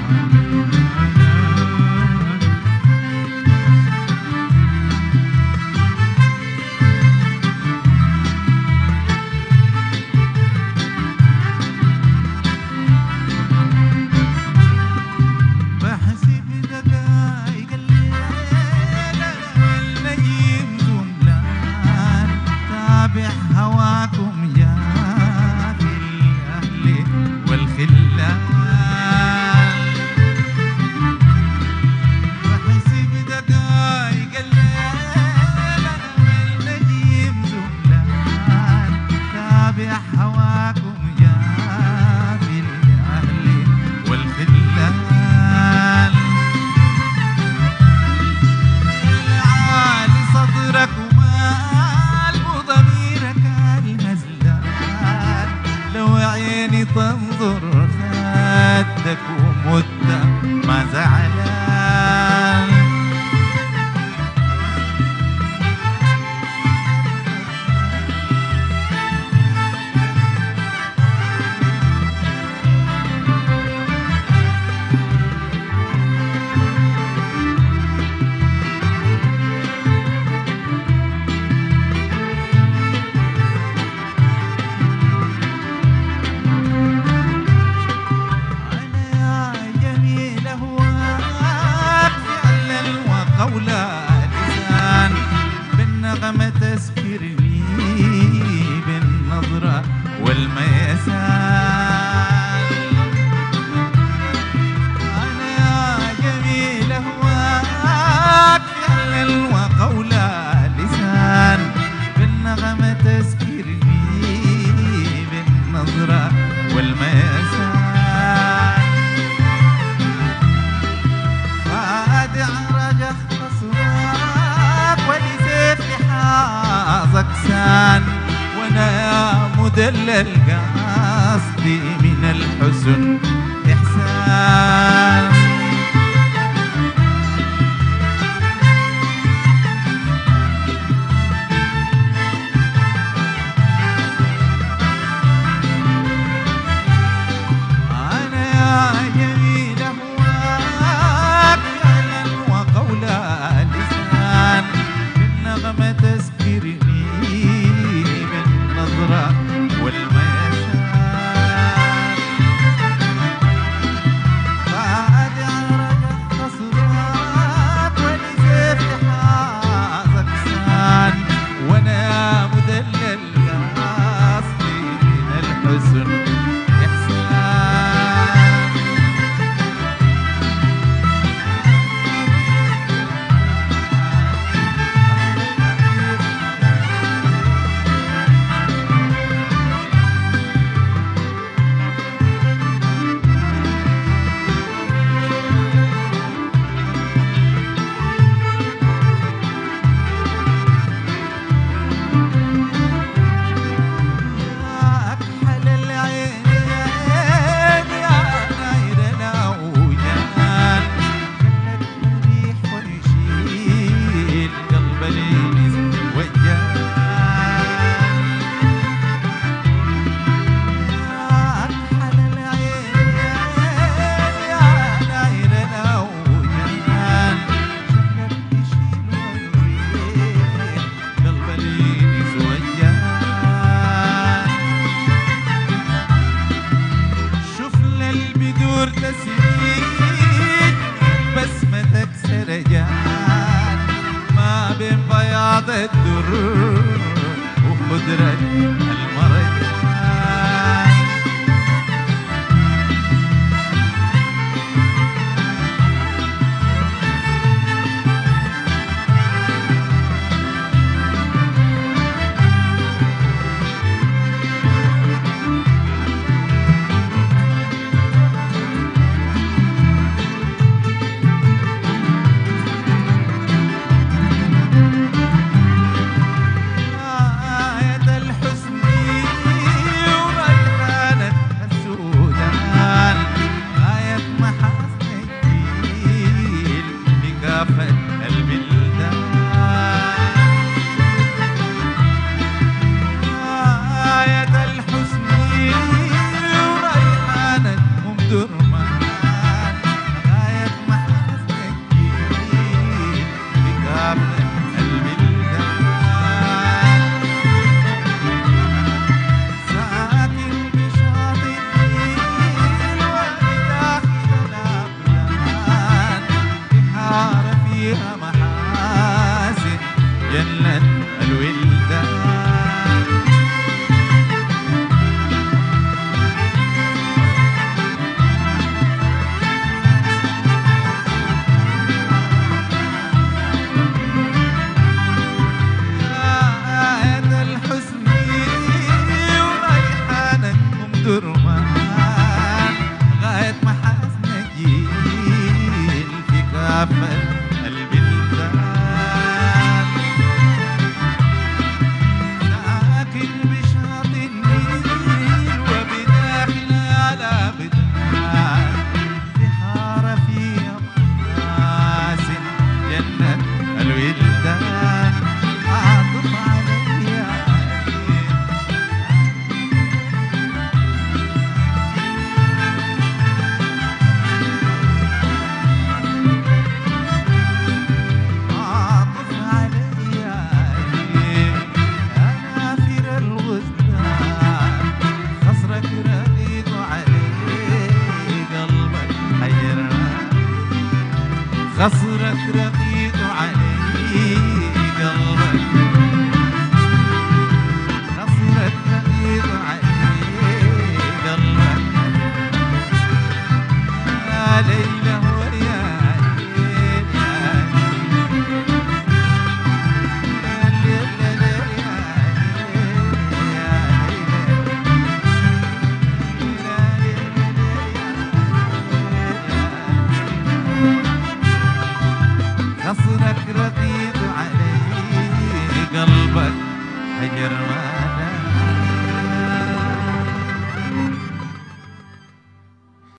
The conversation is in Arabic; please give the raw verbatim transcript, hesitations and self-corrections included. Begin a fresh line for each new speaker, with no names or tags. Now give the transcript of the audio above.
تنظر خدك ومدة ما زعلان. بالنغمة تسكرني بالنظرة والميسان. أنا يا جميل أهواك فعلا وقولا لسان، بالنغمة تسكرني بالنظرة والميسان. فادع رجخ حظك سان، وانا يا مدلل قصدي من الحزن احسان. انا يا جميل اهواك فعلا وقولا لسان، بالنغمة تسكرني بالنظرة والميسان. فادع رجع قصرك ولسيف حظك سان، وانا مدلل قصدي من الحزن بسمتك سرجان ما بين بياض الدر وخضرة المرجان. آية الحسن خصرك رقيق علي قلبك خصرك رقيق علي قلبك يا ليلى ويا ليل يا ليل يا خصرك رقيق علي قلبك هجر ما